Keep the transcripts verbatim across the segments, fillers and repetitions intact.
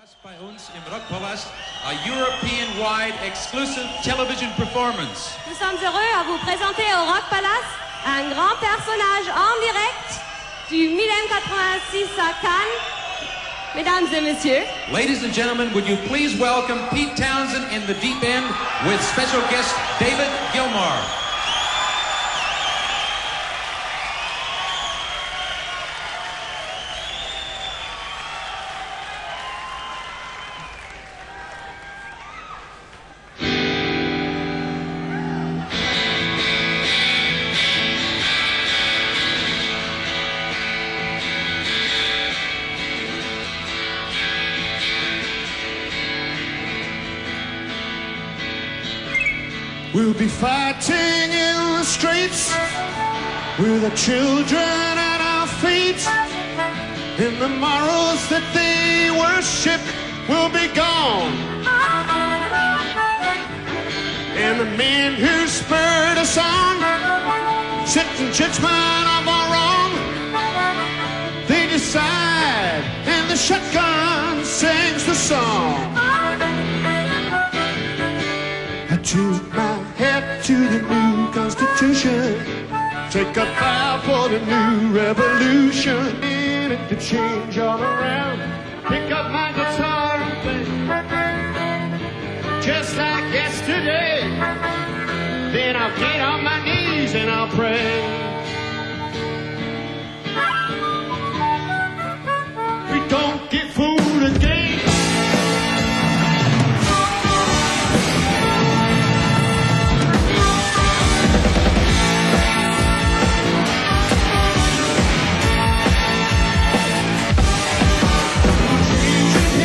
Bei uns im Rockpalast, a European-wide exclusive television performance. Nous sommes heureux à vous présenter au Rock Palace un grand personnage en direct du Millennium quatre-vingt-six à Cannes. Mesdames et messieurs. Ladies and gentlemen, would you please welcome Pete Townshend in the deep end with special guest David Gilmour. We'll be fighting in the streets with the children at our feet, and the morals that they worship will be gone, and the men who spurred us on sit in judgment of our wrong. They decide, and the shotgun sings the song. I took my hat to the new Constitution, take a vow for the new revolution. And it could change all around. Pick up my guitar and play just like yesterday. Then I'll get on my knees and I'll pray. We don't get fooled again. Changing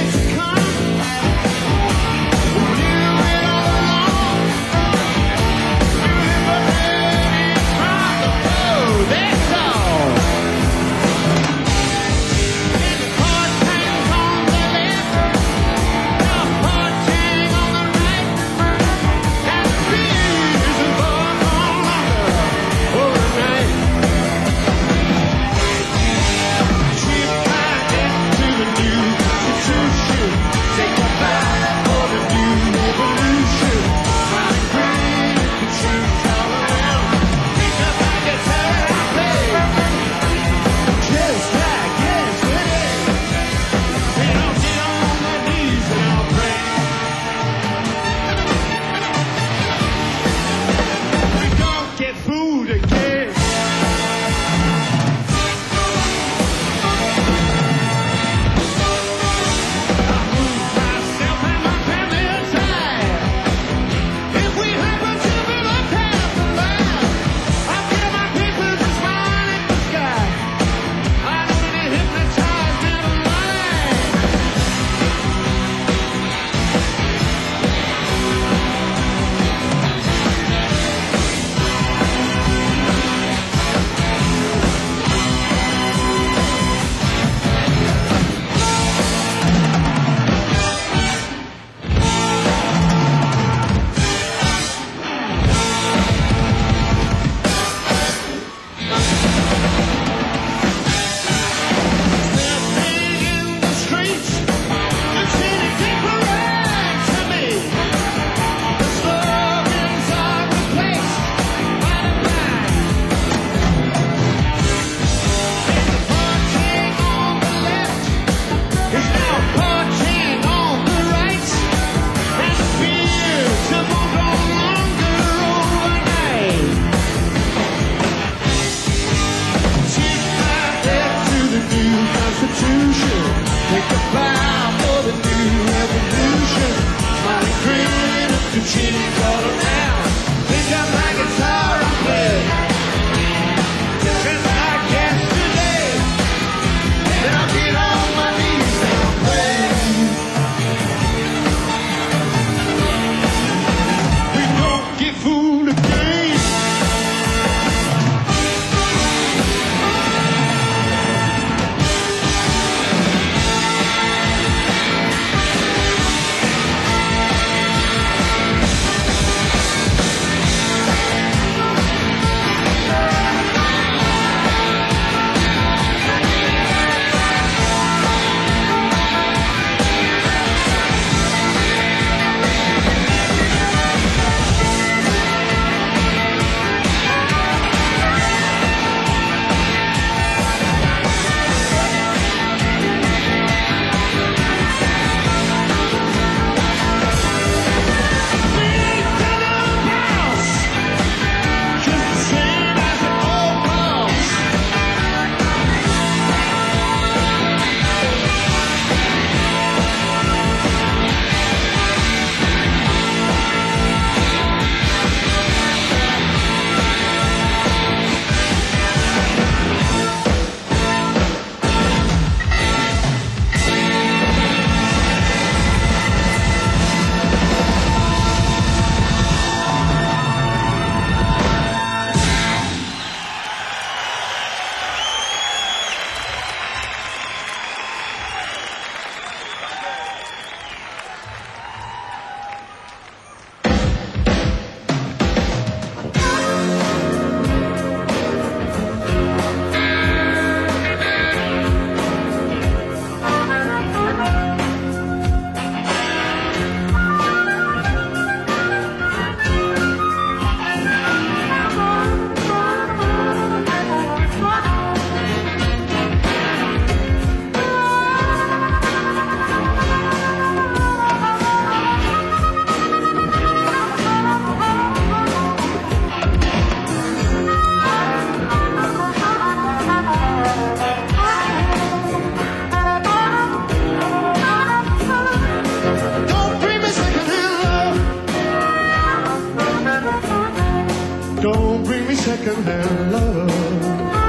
second-hand love.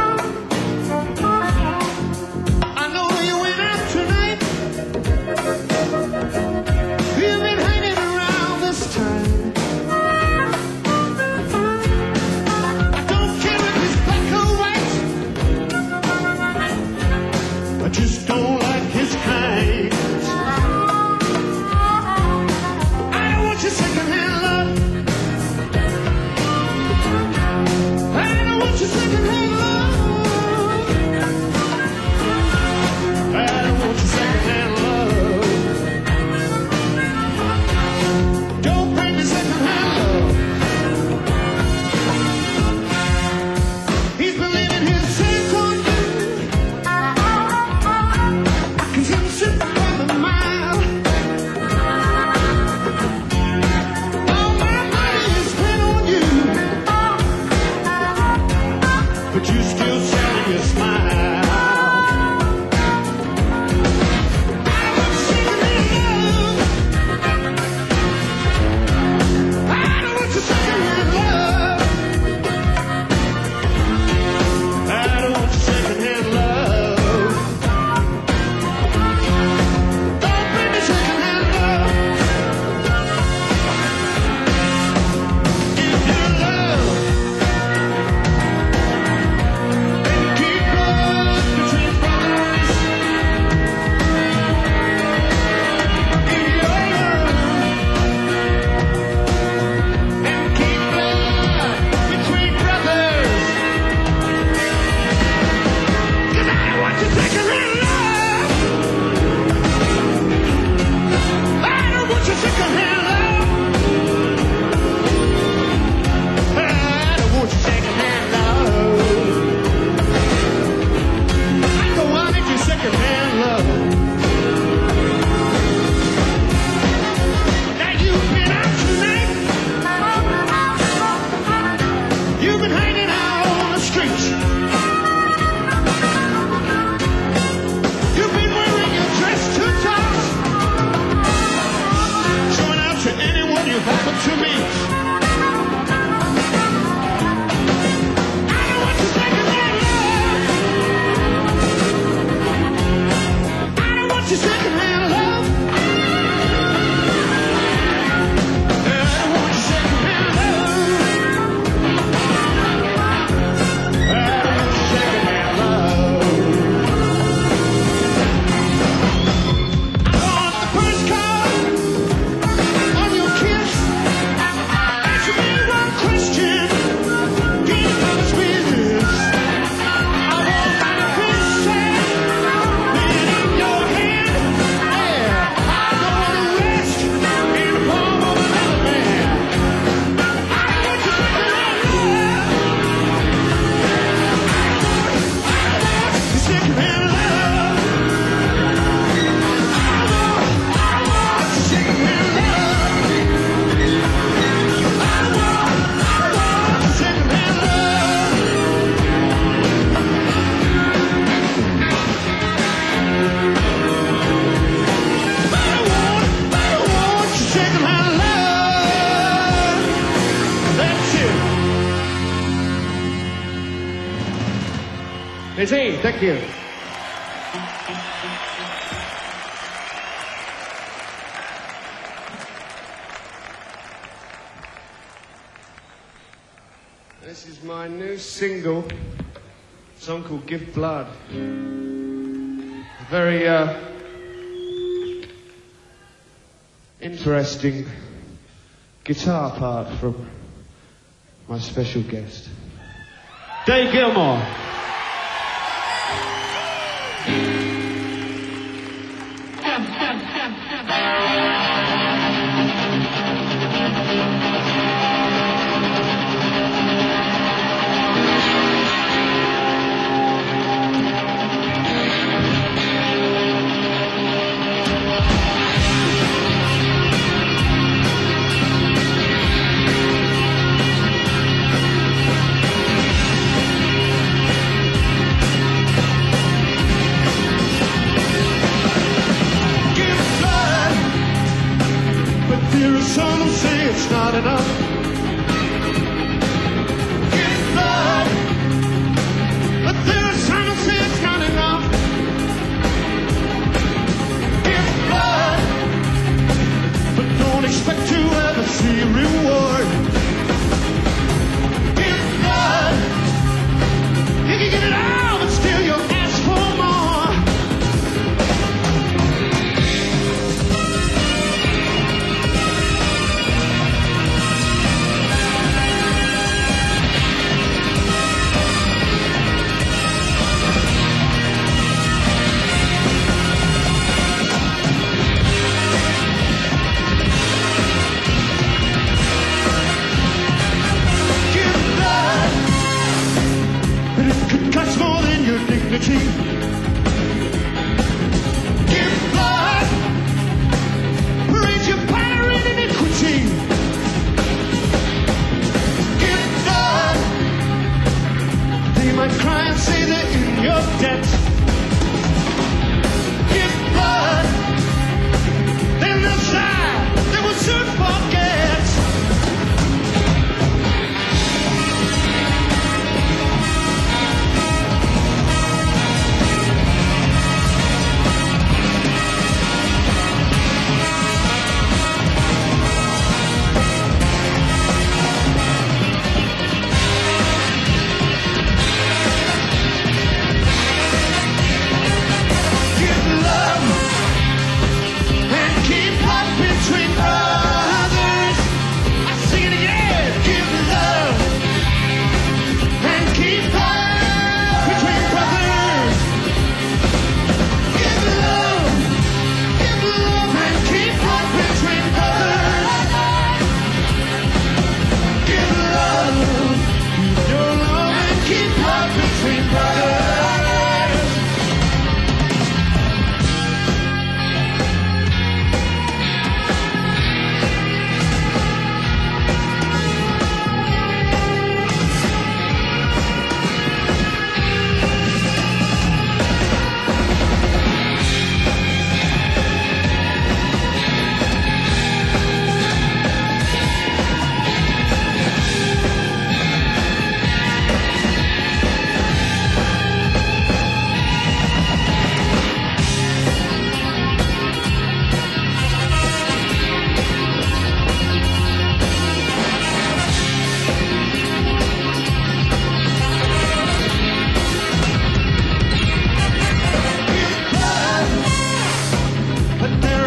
I know you went out tonight. You've been hanging around this time. I don't care if he's black or white. I just don't like his kind. I don't want your second-hand love. I don't want your second-hand love. I don't want your second-hand love. Don't bring me second-hand love. He's been leaving his scent on you. I can see him sitting from a mile. All my money is spent on you, but you still selling your smile. I don't want your second-hand love. I don't want your second-hand love. I don't want your second-hand love. Don't bring me second-hand love. If you love, then keep love between brothers. If you love, then keep love between brothers. 'Cause I don't want your second-hand love. I don't want your second-hand love. I don't want your second-hand love. I know I need your second-hand love. Now you've been out tonight. You've been hanging out on the street. You've been wearing your dress too tight, showing out to anyone you happen to meet. I don't want your second-hand love. I don't want your second-hand love. I don't want your second-hand love. I don't want your second-hand love. I want the first card on your kiss. Answer me one question. Can you promise me this? I want the first hand in your hand. Yeah, I don't want to rest in the palm of another man. I don't want your second-hand love. Your second-hand love. I want, I want your second-hand love. I want, I want your second-hand love. I want, I want your second-hand love. That's it. Eugene, thank you. This is my new single, a song called Give Blood. A very uh, interesting guitar part from my special guest, Dave Gilmour. Some say it's not enough. Give blood.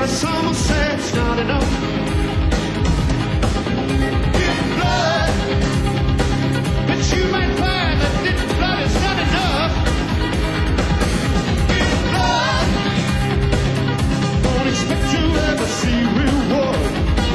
Now someone said it's not enough. Give blood, but you might find that this blood is not enough. Give blood, don't expect to ever see reward.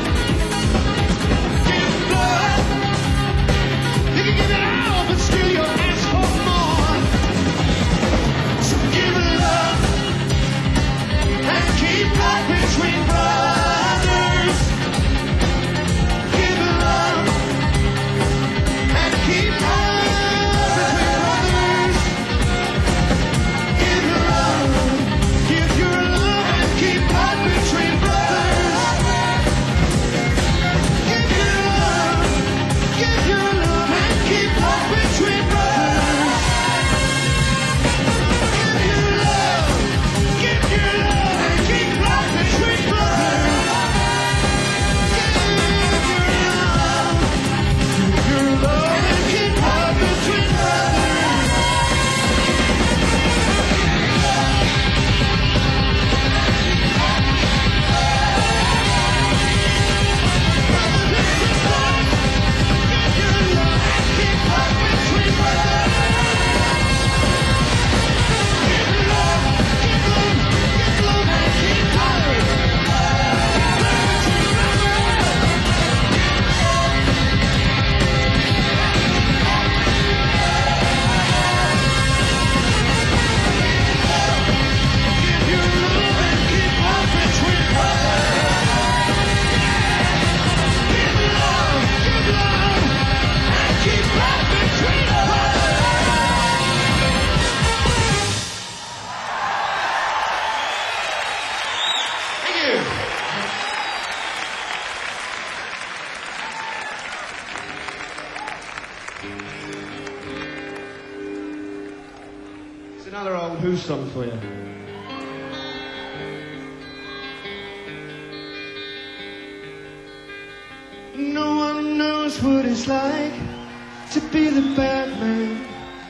Give blood, you can give it all, but still you'll ask for more. So give love and keep love between brothers. Give love and keep love between brothers. Give love, give your love and keep love between brothers. Give your love, give your love and keep love between brothers. Give your love, give your love and keep love between brothers. Give your love, give your love and keep love between brothers. It's another old Who song for you. No one knows what it's like to be the bad man,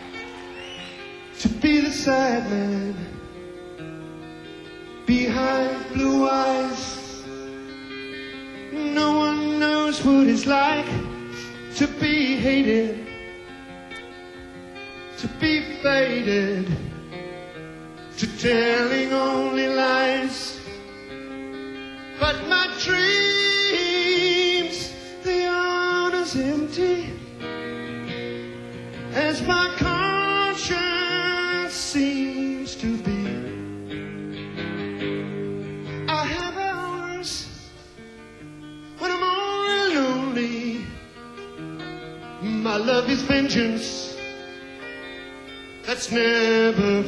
to be the sad man, behind blue eyes. No one knows what it's like to be hated, to be faded, to telling only lies. But my dreams, they aren't as empty as my conscience seems to be. I have hours when I'm all lonely. My love is vengeance that's never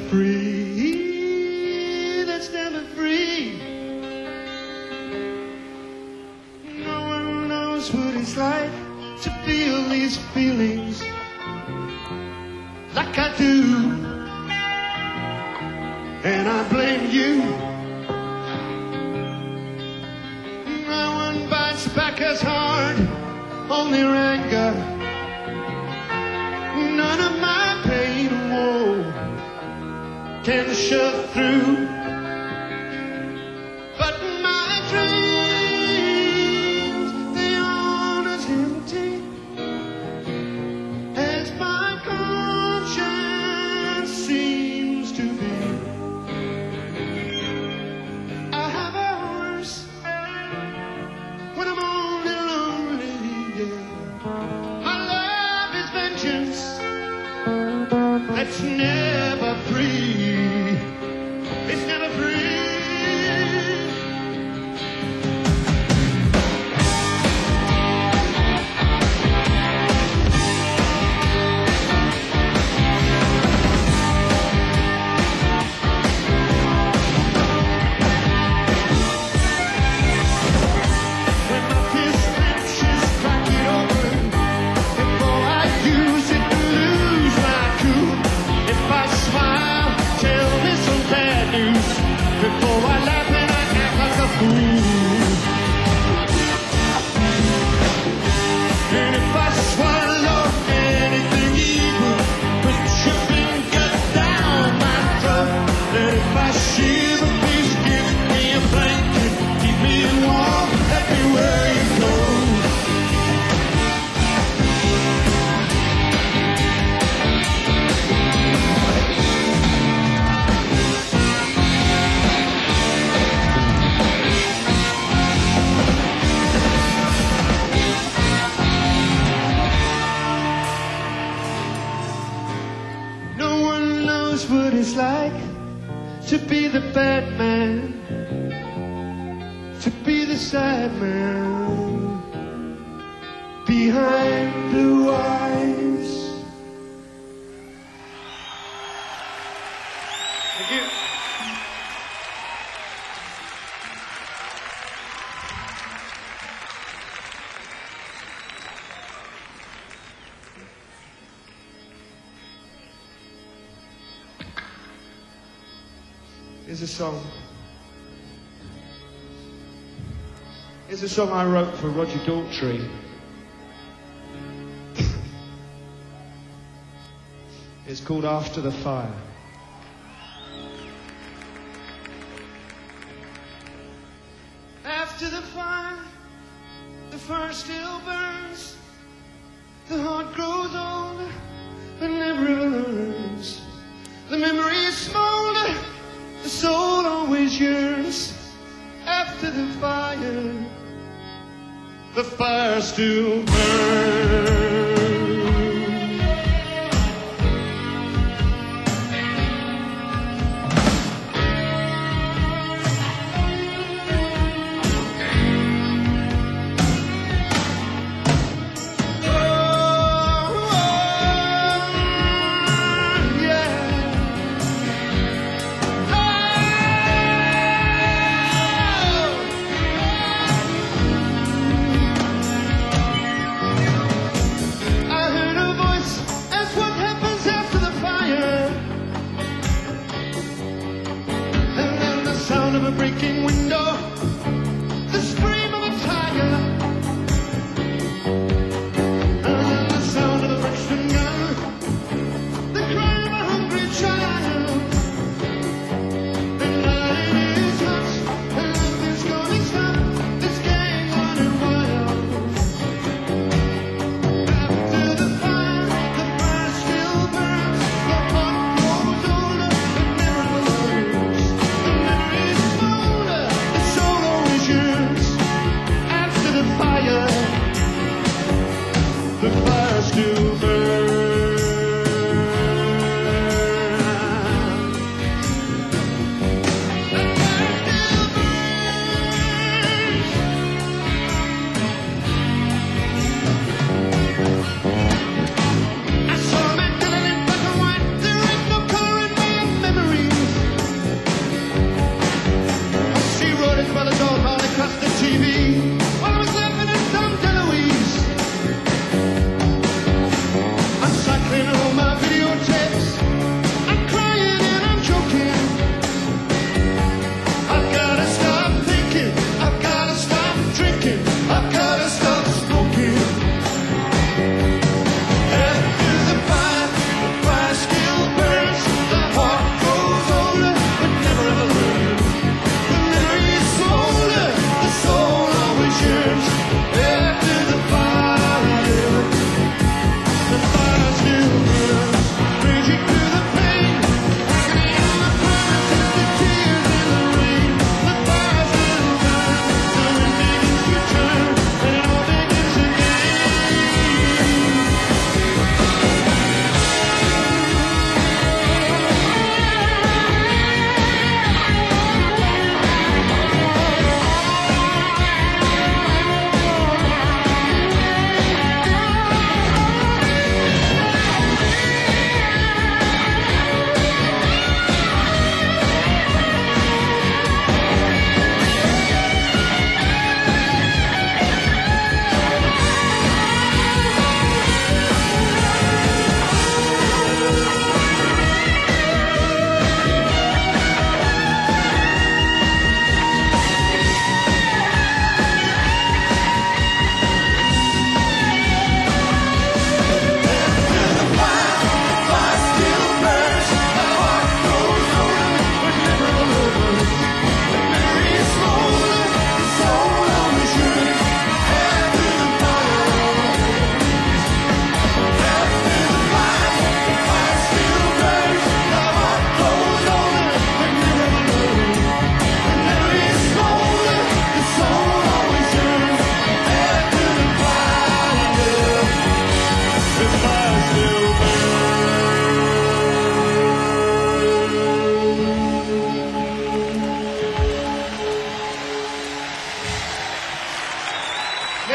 free, that's never free. No one knows what it's like to feel these feelings like I do, and I blame you. No one bites back as hard on their anger. None of my pain and woe can shut through. But my dreams, they aren't as empty as my conscience seems to be. I have hours when I'm only lonely, yeah. My love is vengeance that's never free. It's never free. When my fist clenches, crack it open before I use it to lose my cool. If I smile, tell me some bad news before I laugh and I act like a fool. And if I swallow anything evil, put your finger down my throat. And if I shiver, please give me a blanket to be the bad man, to be the sad man behind blue eyes. Thank you. Here's a song. Here's a song I wrote for Roger Daltrey. It's called After the Fire. After the fire, the fire still burns. The heart grows old and never learns. The memories smolder. The soul always yearns after the fire. The fire still burns.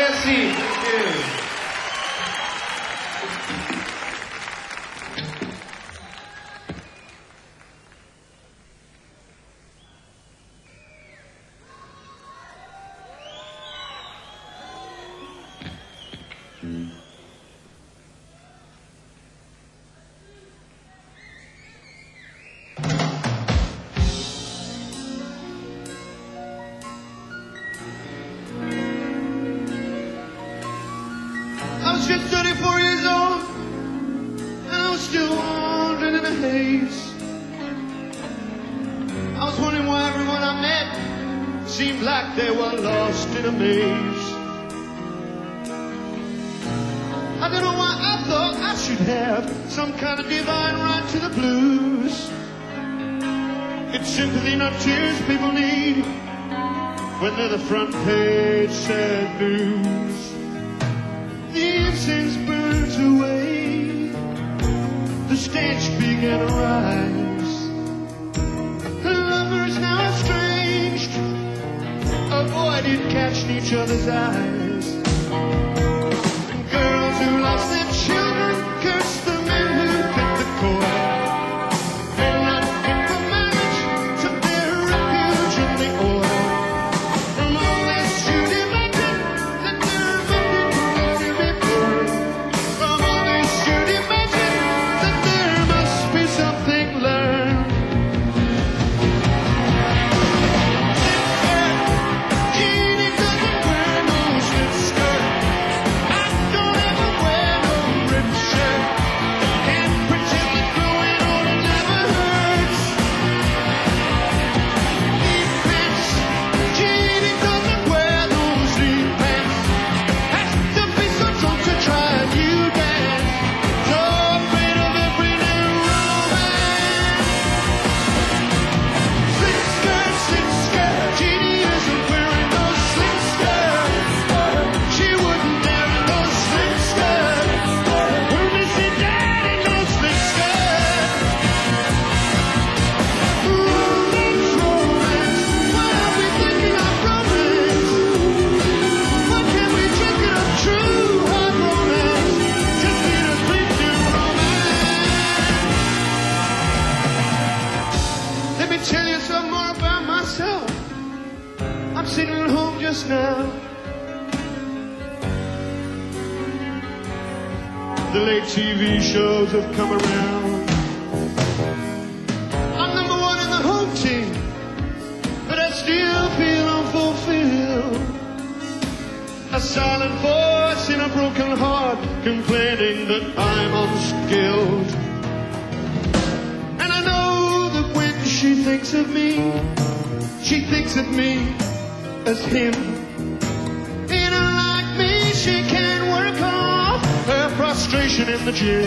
merci. Thank you. I was just thirty-four years old, and I was still wandering in a haze. I was wondering why everyone I met seemed like they were lost in a maze. I don't know why I thought I should have some kind of divine right to the blues. It's sympathy, not tears, people need when they're the front page sad news. The incense burns away, the stench began to rise. The lovers now estranged, avoided catching each other's eyes. And girls who lost their children curse the men who cut the cord. Men not fit for marriage took their refuge in the oil. From all this you'd imagine that they're meant to be. From all this you'd imagine that there must be something learned. Jeannie doesn't wear no slip skirt. I don't ever wear no ripped shirt. Can't pretend that growing old never hurts. Knee pants. Jeannie doesn't wear those knee pants. Has to be so drunk to try a new dance. So afraid of every new romance. Slit skirt, slit skirt. Jeannie isn't wearing those slit skirts. She wouldn't dare in those slit skirts. We'll miss it down in those slit skirts. Romance, romance. Why are we thinking of romance? Why can't we drink it up true hard romance? Just need a sweet new romance. Let me tell you some more about myself. I'm sitting at home just now. The late T V shows have come around. I'm number one in the home team, but I still feel unfulfilled. A silent voice in a broken heart complaining that I'm unskilled. And I know that when she thinks of me, she thinks of me as him. In a like me, she can work off her frustration in the gym.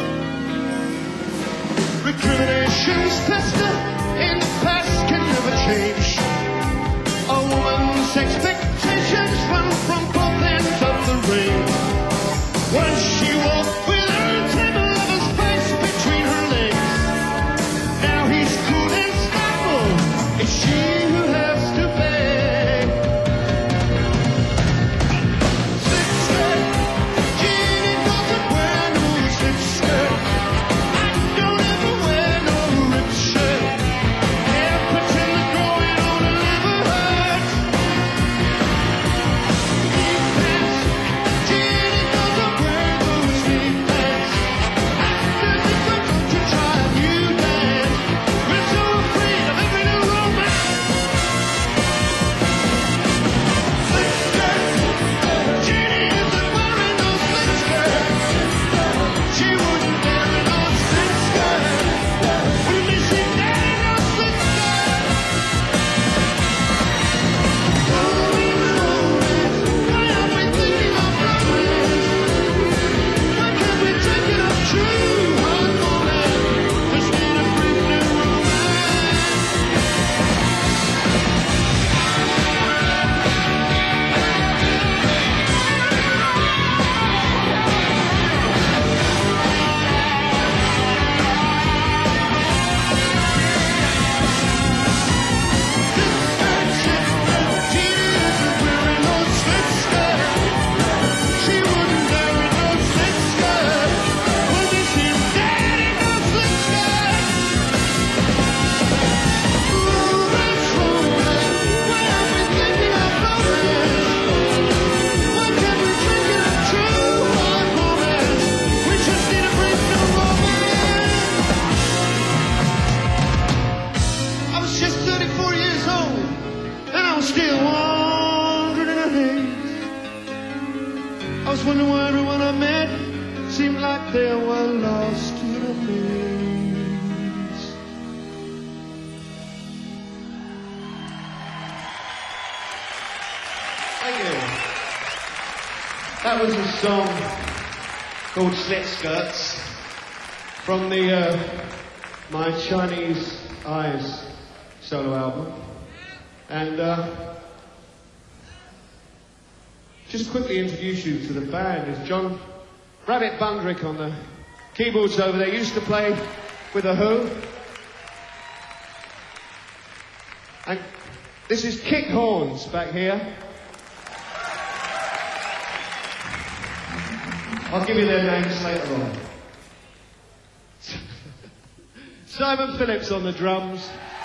Recriminations fester in the past can never change. A woman's expectations run from both ends of the range. Once she walked with her tender lover's face between her legs. Now he's cool and stifled. It's she who has to pay. Slip skirt. Jeannie doesn't wear no slip skirt. I don't ever wear no ripped shirt. Can't pretend that growing older never hurts. when the world when I met seemed like they were lost in a maze. Thank you. That was a song called Slit Skirts from the uh, My Chinese Eyes solo album. And uh, just quickly introduce you to the band. Is John Rabbit Bundrick on the keyboards over there. Used to play with The Who. And this is Kick Horns back here. I'll give you their names later on. Simon Phillips on the drums.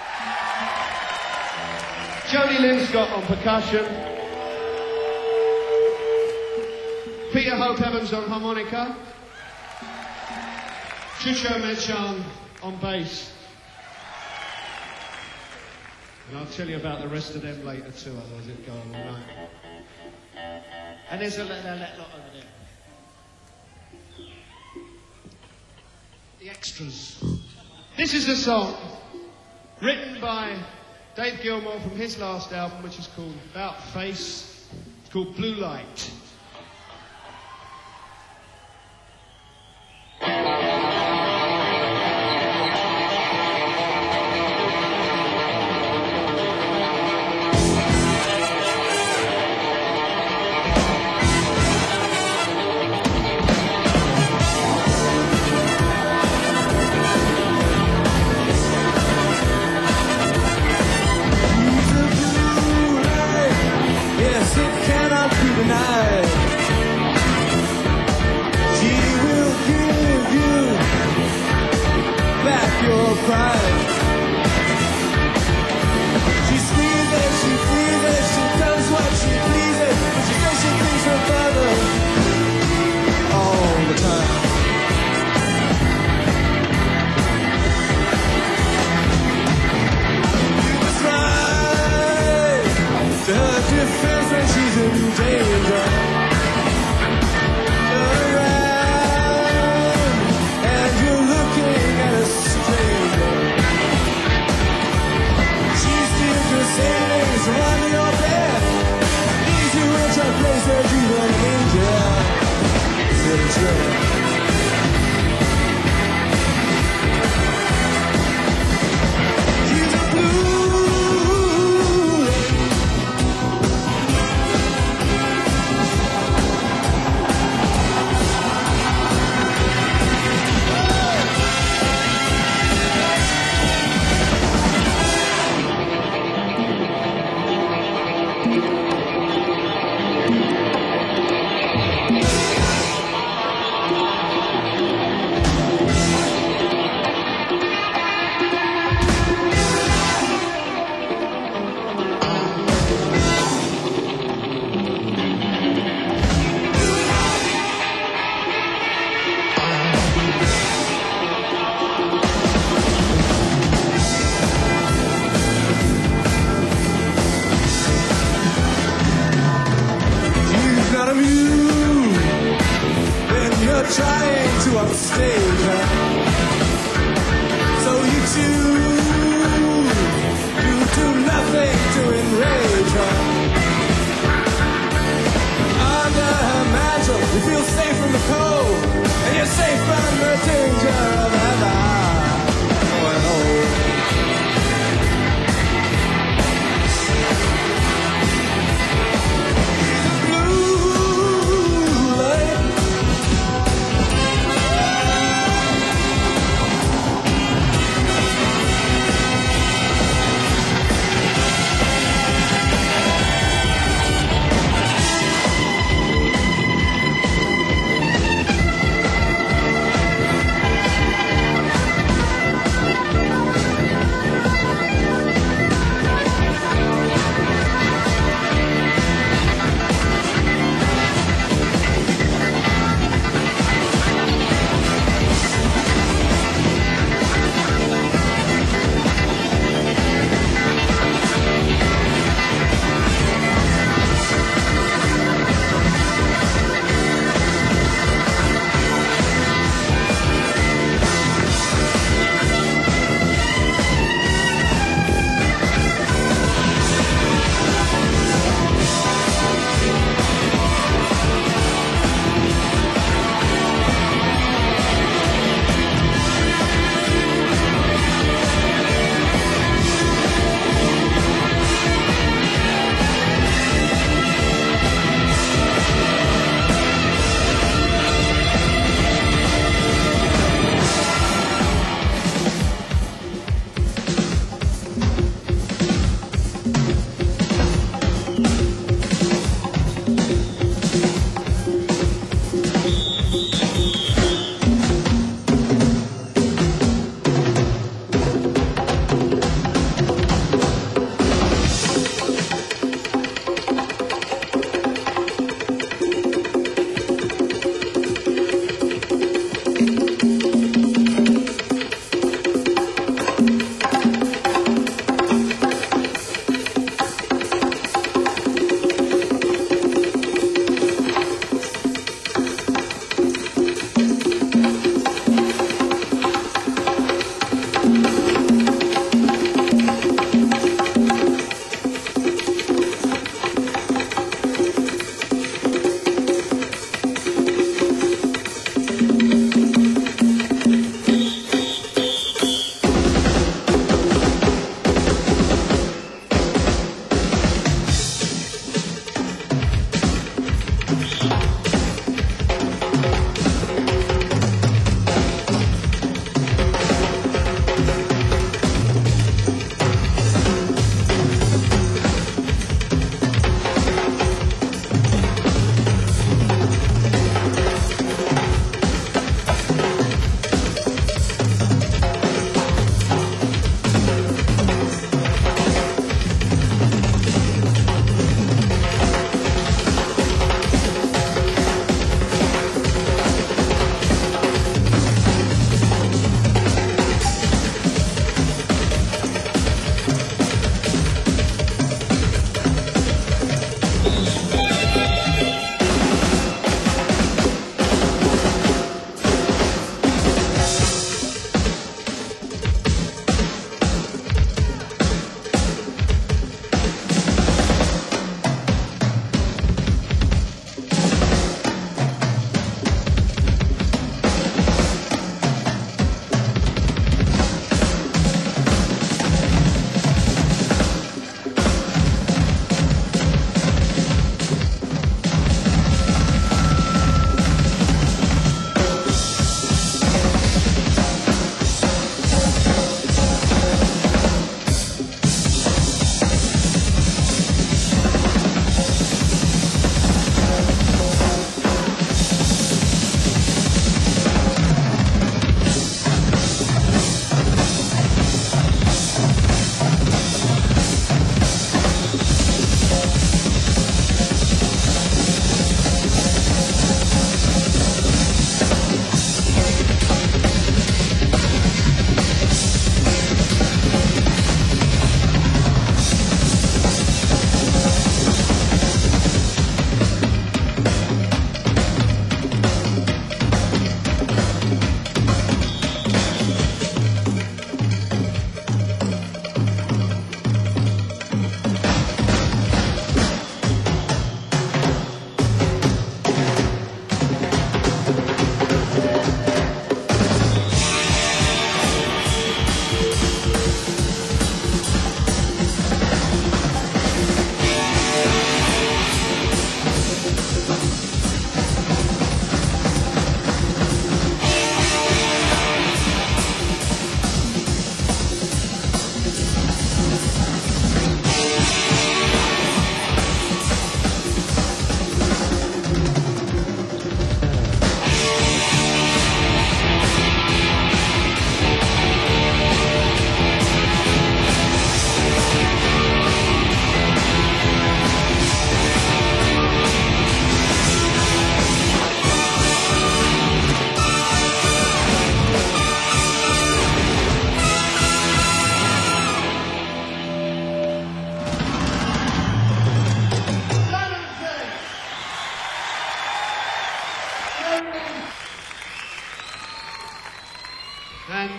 Jody Linscott on percussion. Peter Hope Evans on harmonica. Chucho Mechan on bass. And I'll tell you about the rest of them later too, otherwise it'll go on all night. And there's a lot over there. The extras. This is a song written by Dave Gilmour from his last album, which is called About Face. It's called Blue Light.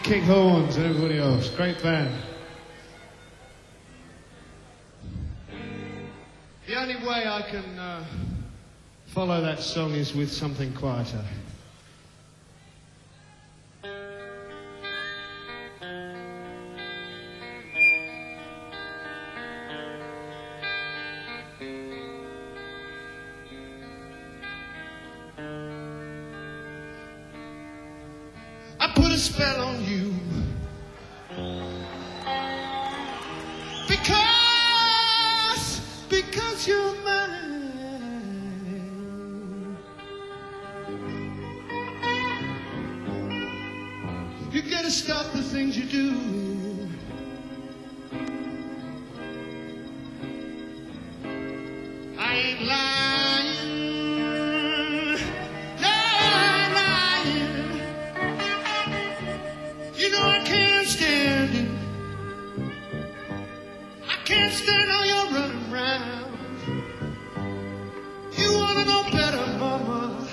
King Horns and everybody else. Great band. The only way I can uh, follow that song is with something quieter. I put a spell on you because, because you're mine. You gotta stop the things you do. I ain't lying. No, I ain't lying. You know I can't stand it. I can't stand all your running around. You wanna know better, mama.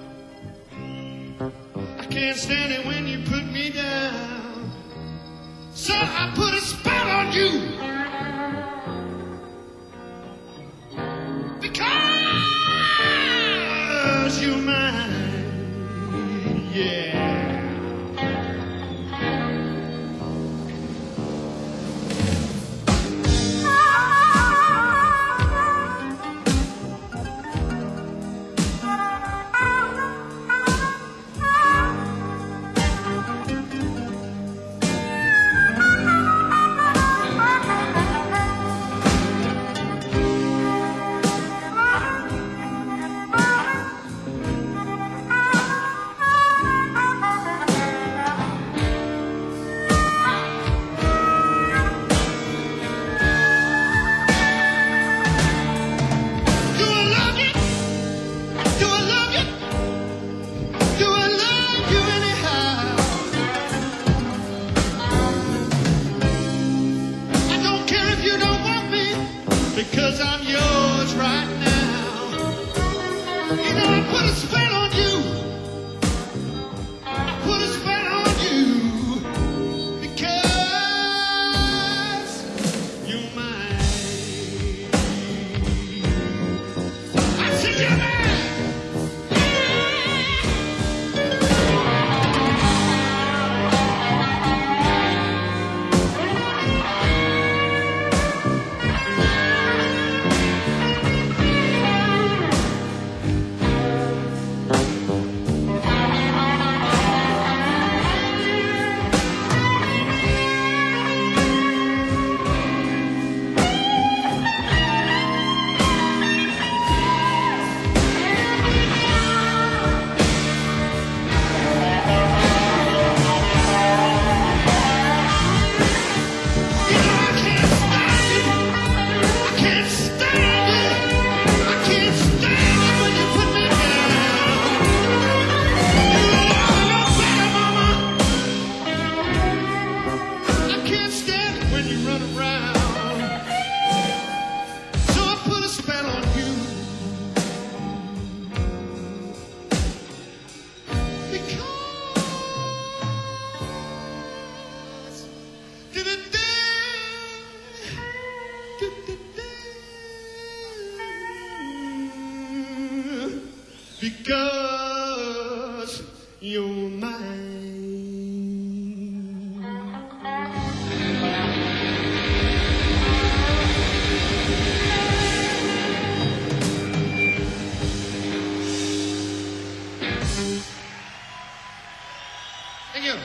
I can't stand it when you put me down. So I put a spell on you. Because you're mine. Yeah. Because I'm yours right now. You know I put a spell on you. I put a spell on you. Because you're mine. I said you're mine. Because you're mine. Thank you.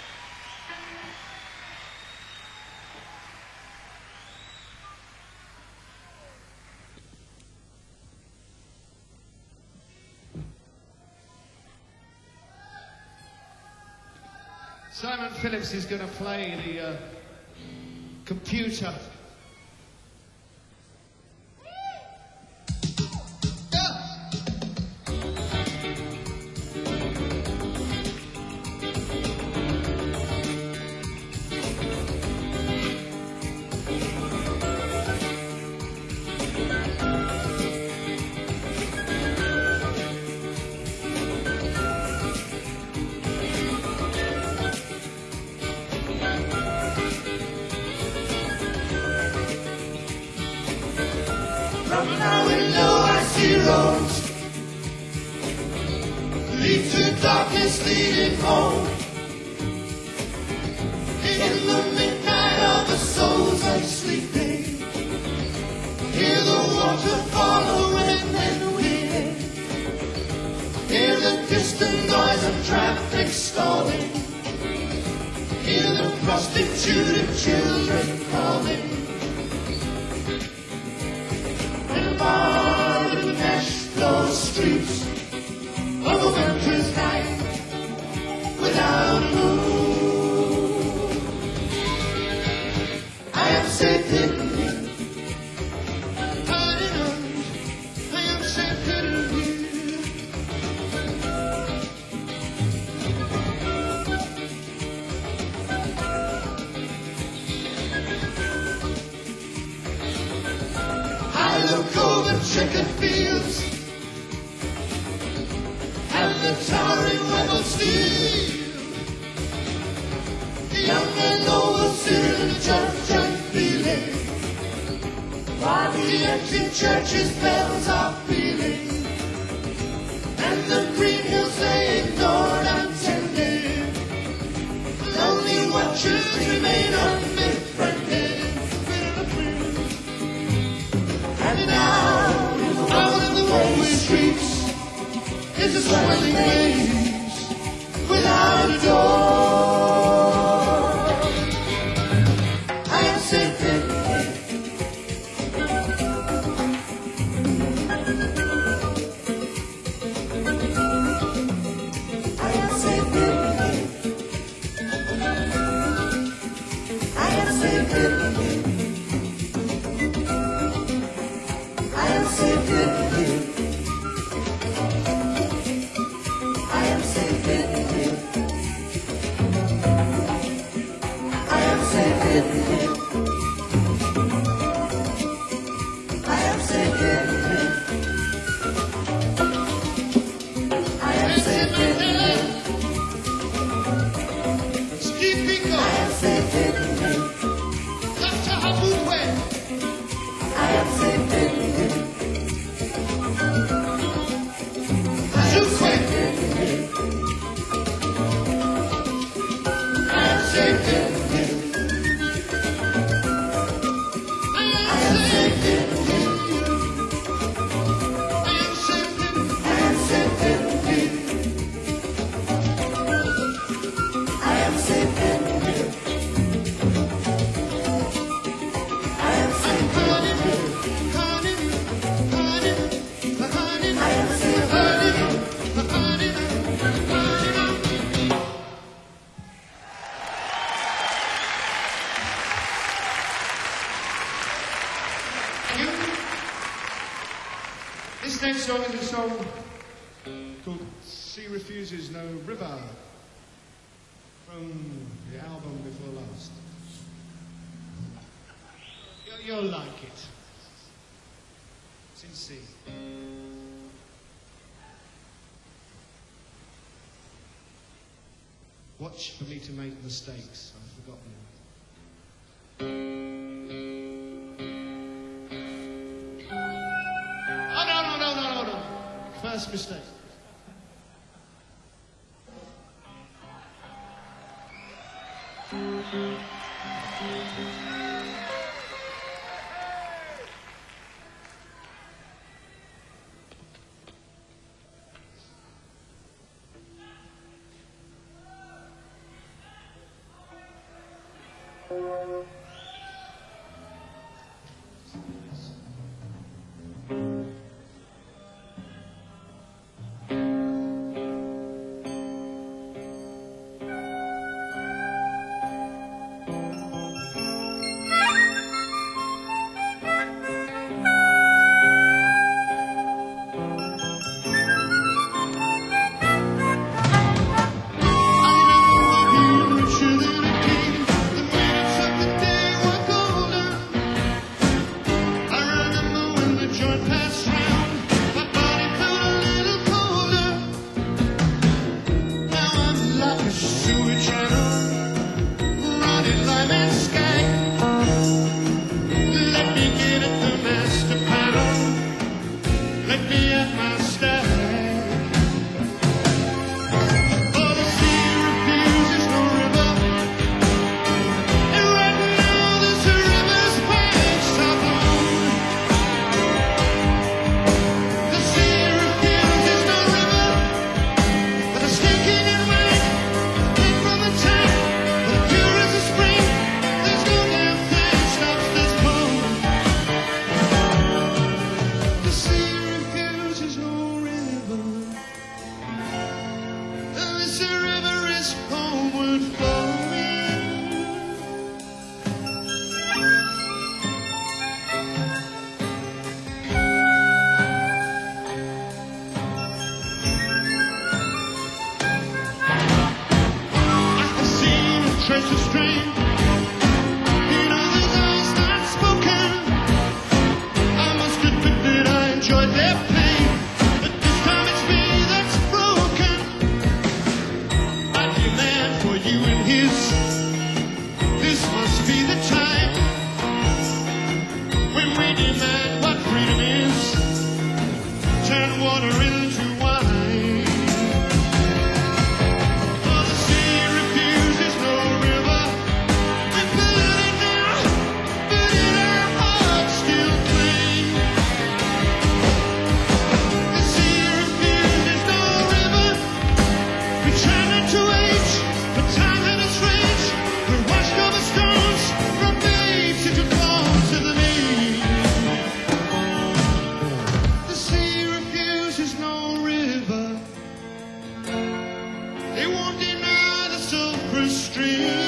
Simon Phillips is going to play the uh, computer. roads lead to darkness leading home. In the midnight of the souls are sleeping. Hear the water following when we hear the distant noise of traffic stalling. Hear the prostituted children calling. In a bar in the Nashville streets of a winter's night without a moon, I am safe hidden here. Hiding under, I am safe hidden here. I look over chicken fields and the towering web of steel. The young men overseer the church unfeeling, while the empty church's bells are pealing, and the green hills they ignored untended. Lonely watchers remain unbefriended. And now, out in the lonely streets is a swelling maze without a door. I am safe in here. I am safe in here. I am safe in here. I am safe in here. I am safe in here. I am safe in here. I am safe in here. I am safe in here. I am safe in here. I am safe in here. I am safe in here. I am safe in here. I am safe in here. I am safe in here. I am safe in here. I am safe in here. I am safe in here. I am safe in here. This next song is a song called Sea Refuses No River from the album before last. You- You'll like it. It's in C. Watch for me to make mistakes. I've forgotten. Oh, no, no, no, no, no, no. First mistake. met me at my stag. Oh, the sea refuses no river, and right now this river's banks are blue. The sea refuses no river, but the stinking and wet, drink from the tank, but pure as a spring. There's no damn thing stops this flow. The sea refuses no river, and this river is homeward flowing. I have seen a treasure stream. You know there's eyes not spoken. I must admit that I enjoyed their pain, but this time it's me that's broken. I demand for you and his. This must be the time when we demand what freedom is. Turn water into wine. Oh, the sea refuses no river. We build it now, but in our hearts still cling. The sea refuses no river. We try not to age, but time and its rage. We're washed over stones, from babes into clones to the knee. The sea refuses no river. It won't deny the sulfur stream.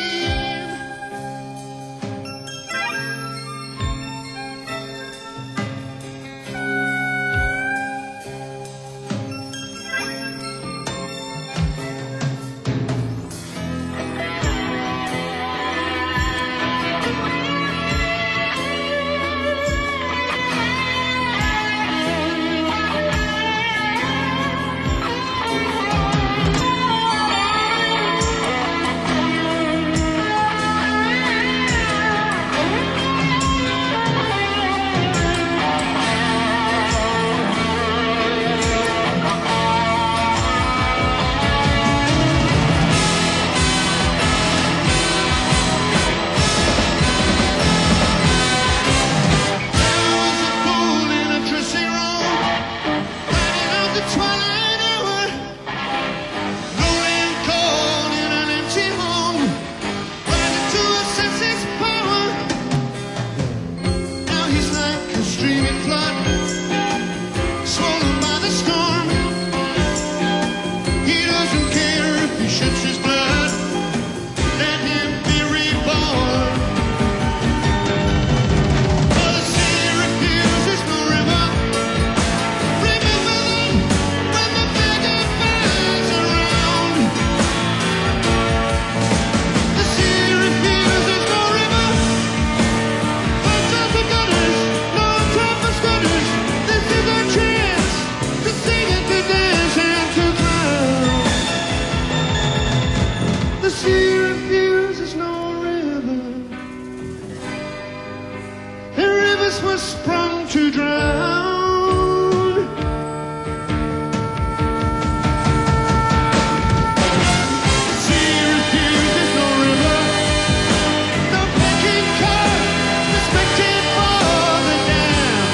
There was a fool in a dressing room, riding out the twilight hour, rolling cold in an empty home, rising to assess his power. Now he's like a streaming flood, swollen by the storm. He doesn't care if he sheds his blood. Let him be reborn. Oh, the sea refuses no river. Remember then, when the beggar flies around. The sea refuses no river. Floods out the gutters, no time for scutters. This is our chance to sing and to dance and to drown. The sea refuses no river, and rivers were sprung to drown. The sea refuses no river, no pecking car, respected for the damned.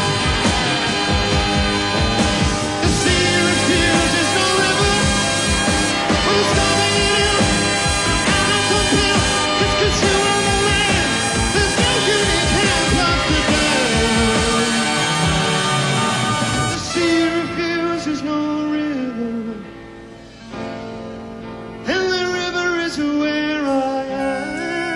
The sea refuses no river, we're starving you out of the pill, just 'cause you are the man. There's no unique hand plus the down. The sea refuses no river, and the river is where I am.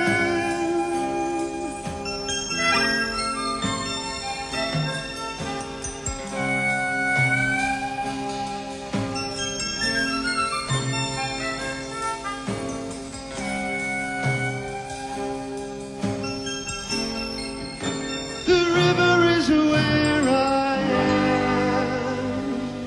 The river is where I am.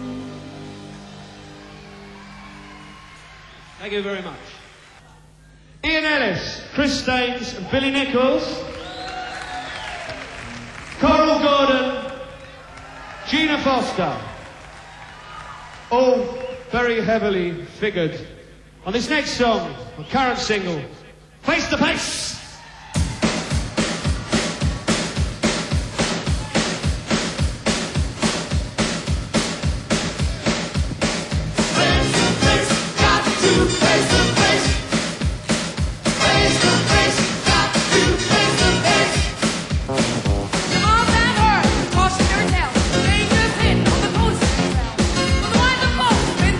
Thank you very much. Ian Ellis, Chris Staines and Billy Nichols. Coral Gordon, Gina Foster. All very heavily figured on this next song, the current single, Face to Face.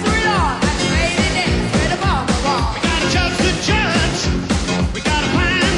We got a judge to judge. We got a plan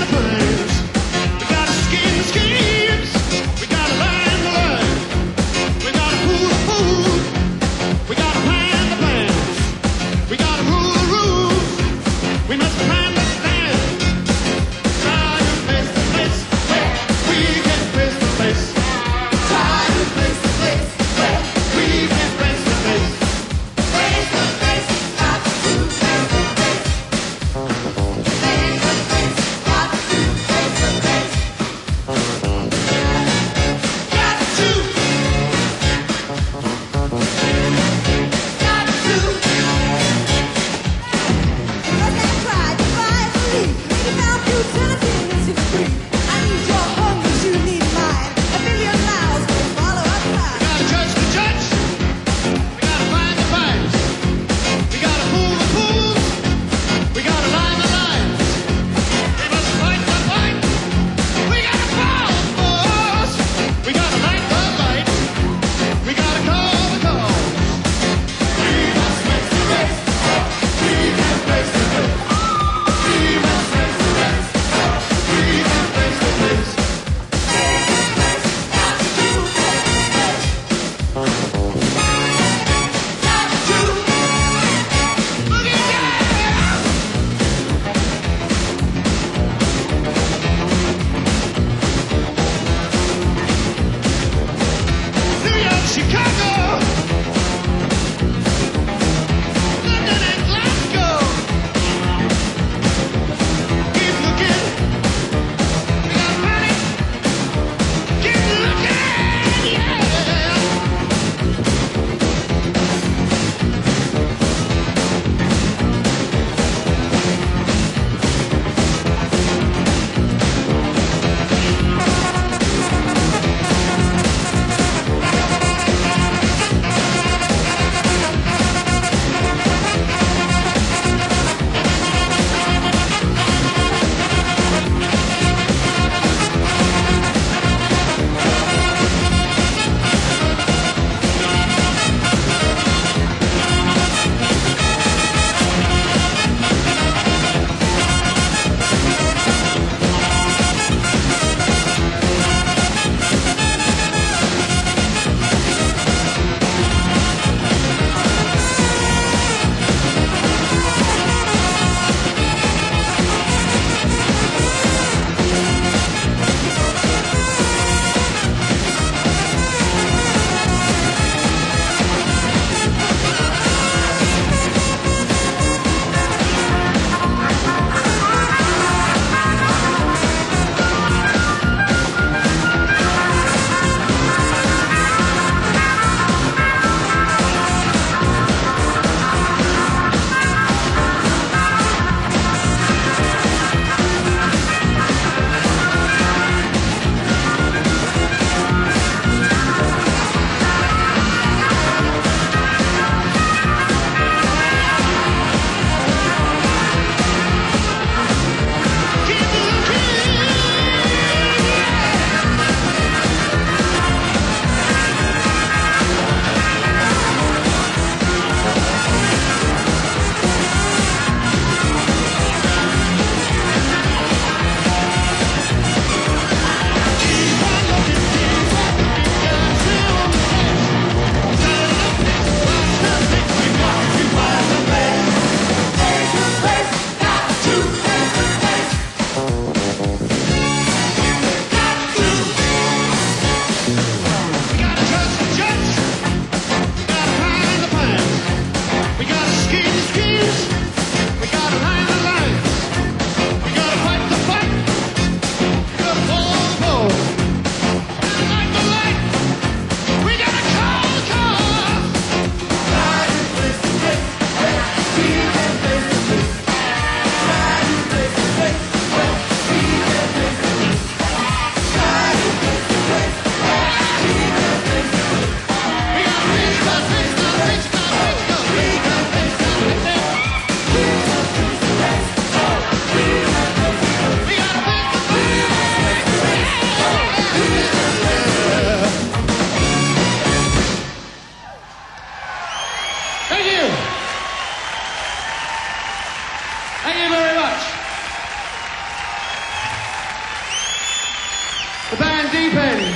band Deep End.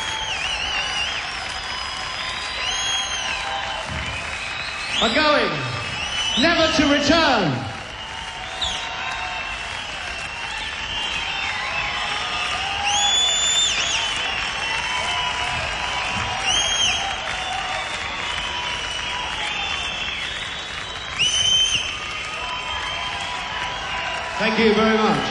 Are going never to return. Thank you very much.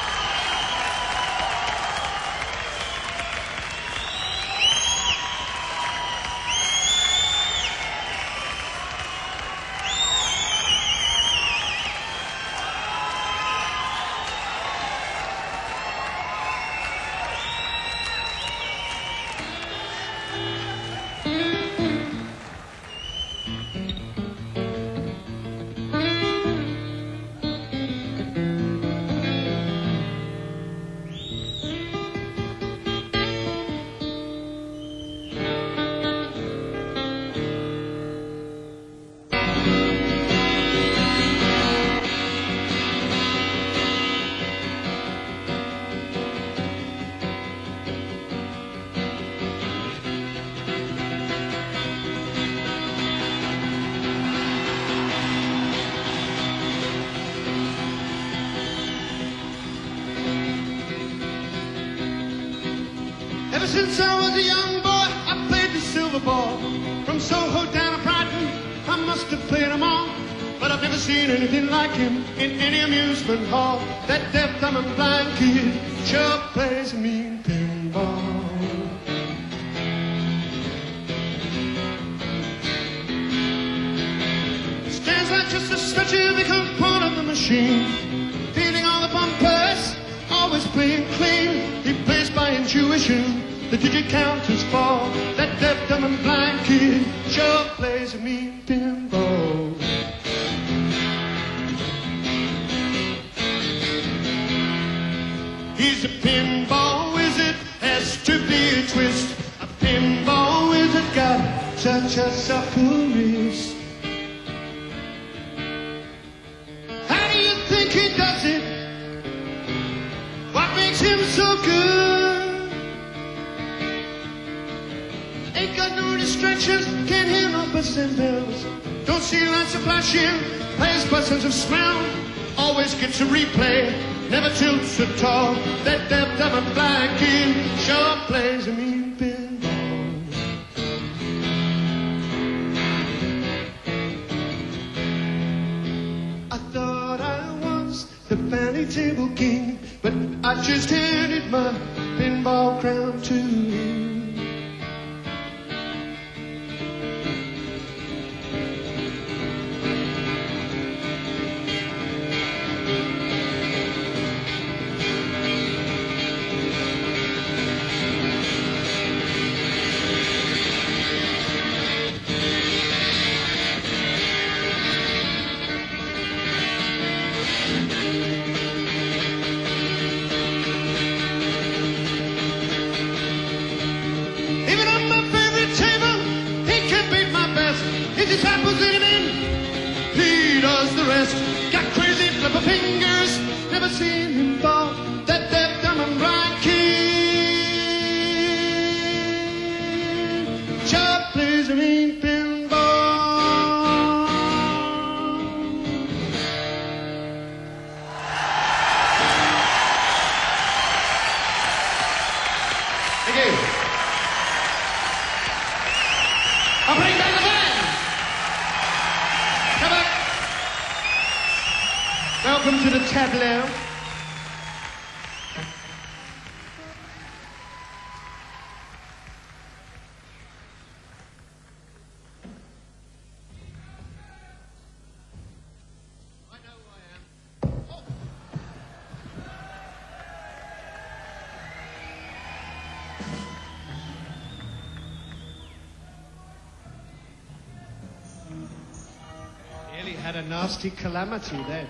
Ever since I was a young boy, I played the silver ball. From Soho down to Brighton, I must have played them all. But I've never seen anything like him in any amusement hall. That deaf, dumb and blind kid sure plays a mean pinball. Stands like just a statue, becomes part of the machine. Feeling all the bumpers, always playing clean. He plays by intuition. The digit counters fall. That deaf, dumb and blind kid sure plays a mean pinball. He's a pinball wizard, has to be a twist. A pinball wizard got such a supple wrist. How do you think he does it? What makes him so good? Ain't got no distractions, can't hear no buzzing bells. Don't see lights of flashing, plays by sense of smell. Always gets a replay, never tilts at all. That deaf, dumb and blind kid sure plays a mean pinball. I thought I was the fanny table king, but I just handed my pinball crown to him. His apples in him, he does the rest. Got crazy flipper fingers, never seen him fall. That deaf, dumb and blind kid sure plays a mean pinball. Thank you. I'll bring back the band. Welcome to the tableau. I know who I am. Oh. Nearly had a nasty calamity then.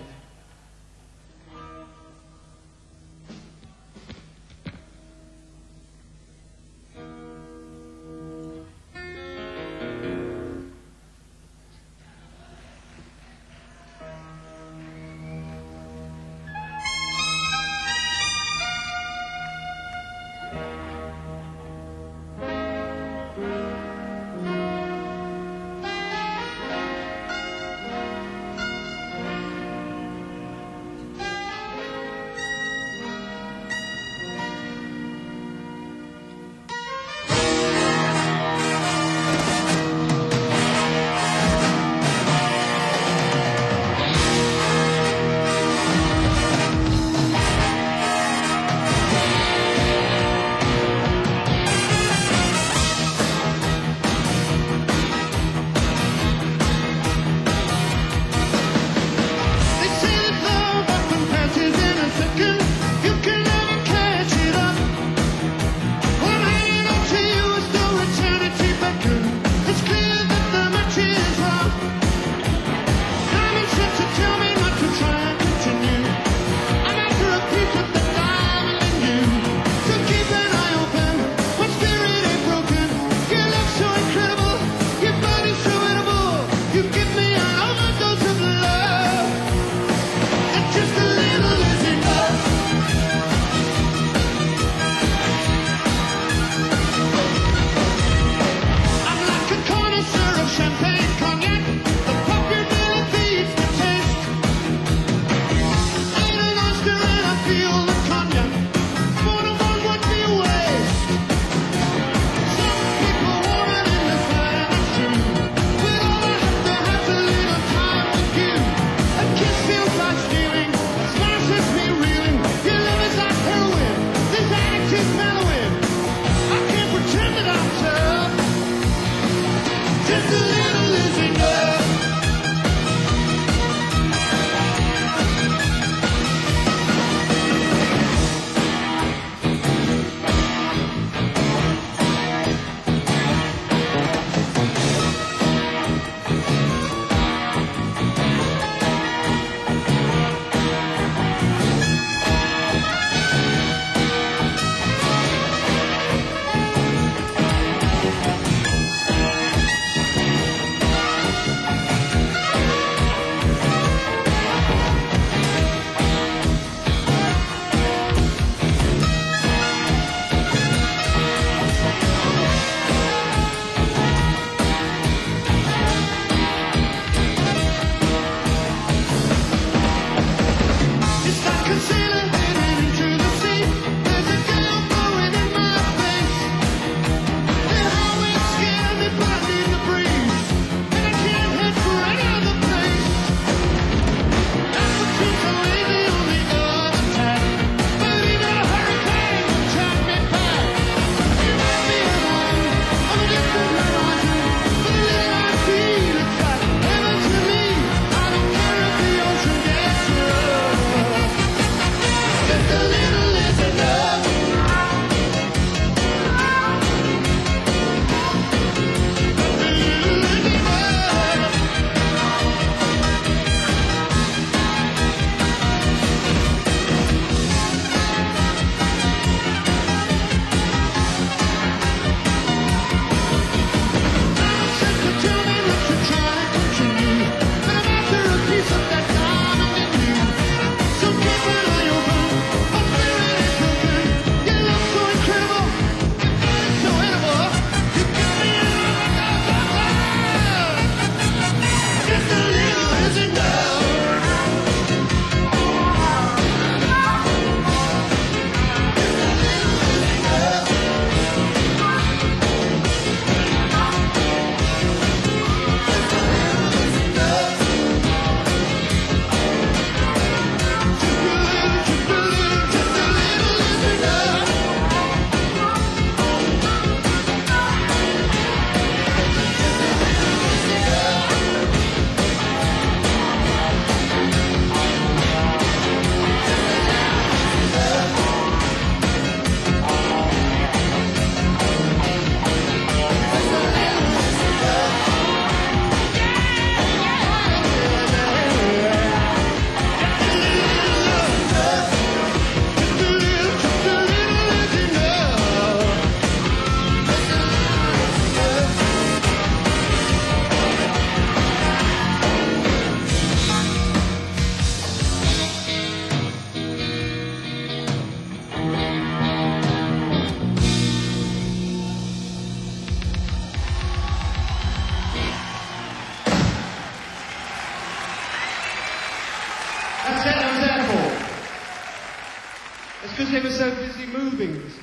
because they were so busy moving. So.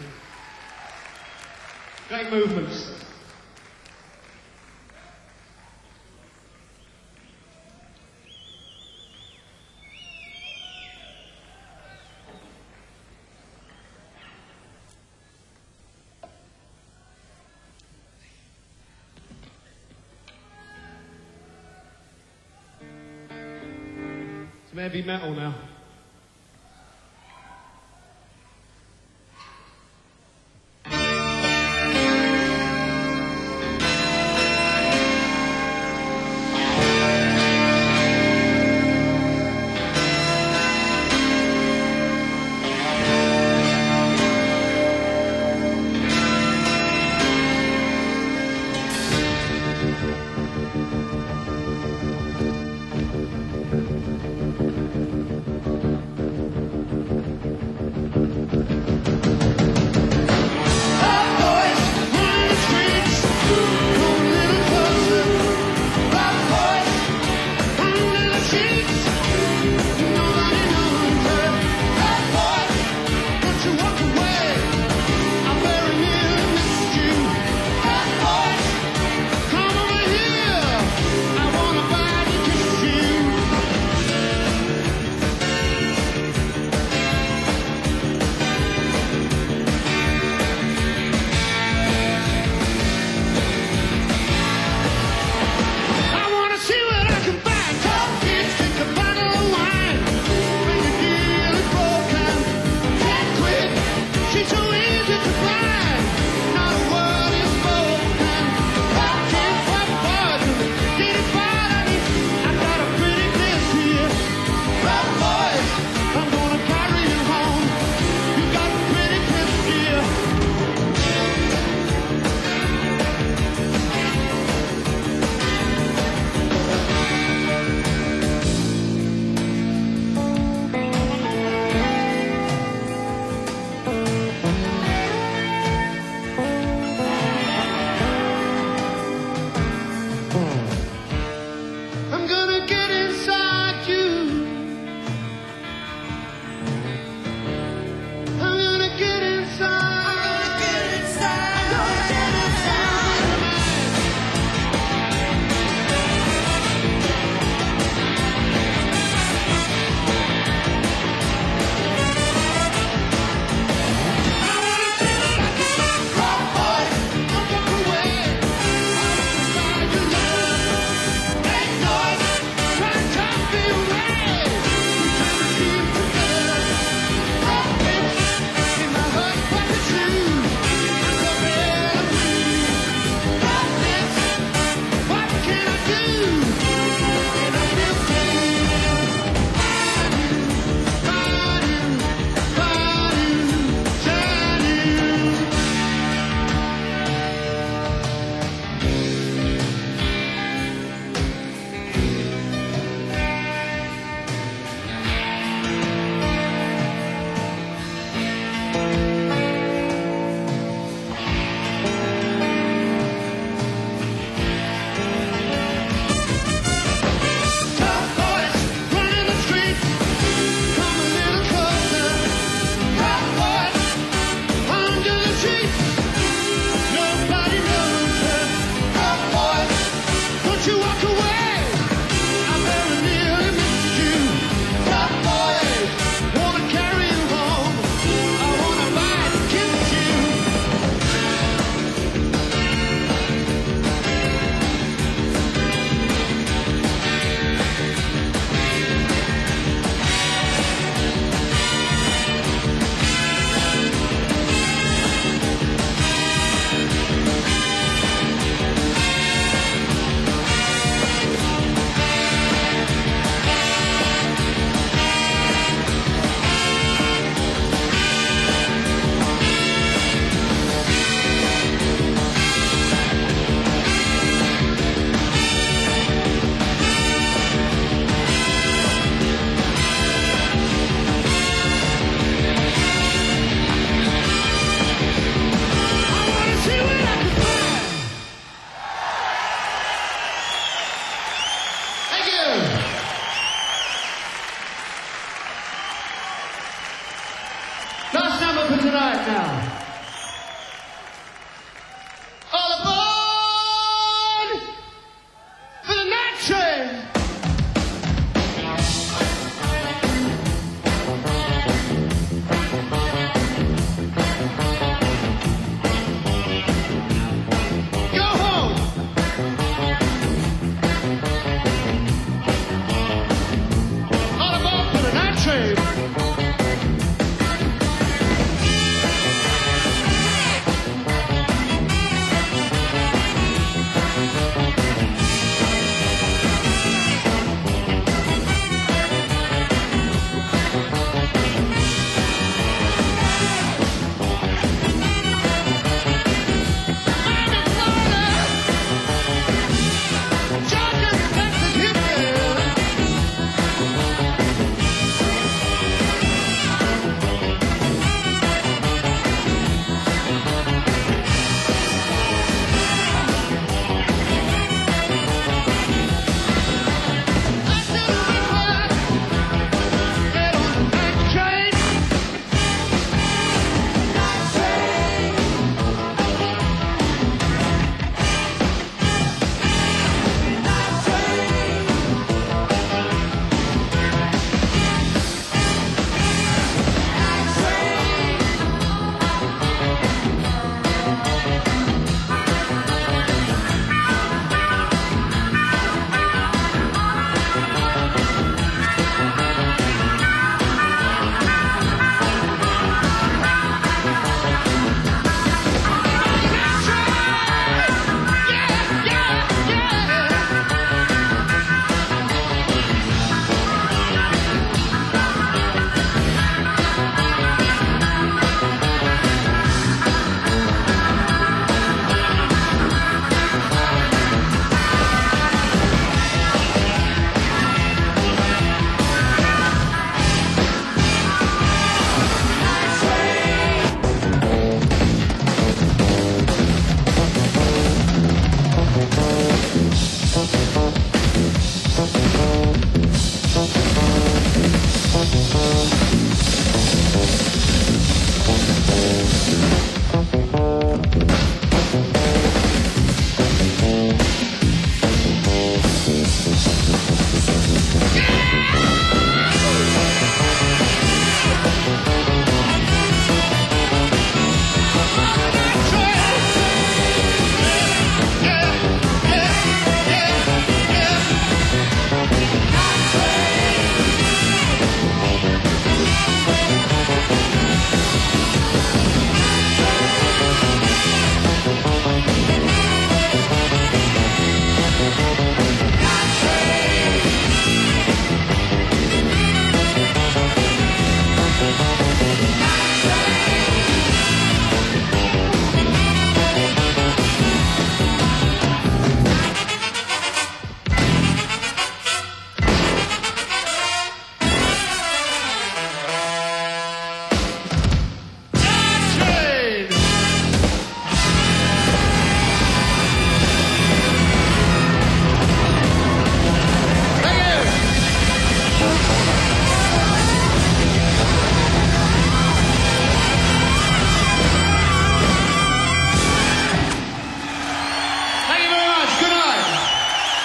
Great movements. Some heavy metal now.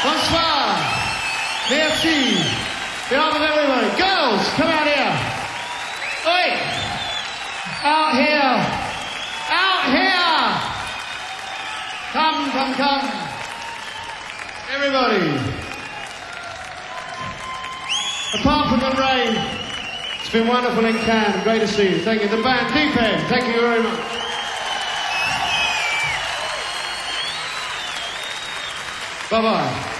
Bonsoir. Merci. Behalf of everybody. Girls, come out here. Oi. Out here. Out here. Come, come, come. Everybody. Apart from the rain, it's been wonderful in Cannes. Great to see you. Thank you. The band, Deep End. Thank you very much. Bye-bye.